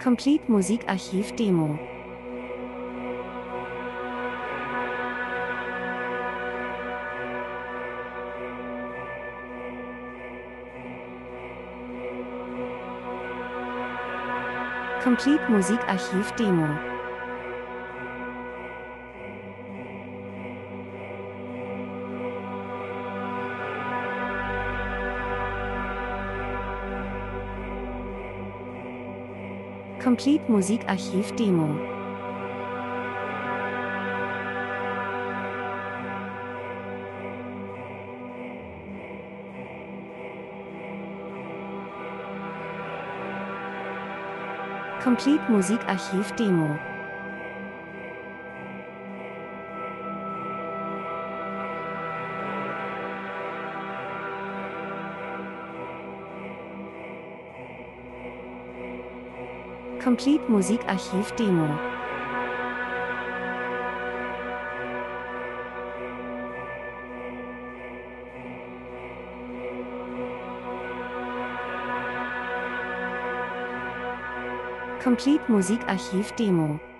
Complete Musikarchiv Demo. Complete Musikarchiv Demo. Complete Musikarchiv Demo. Complete Musikarchiv Demo. Complete Musikarchiv Demo. Complete Musikarchiv Demo.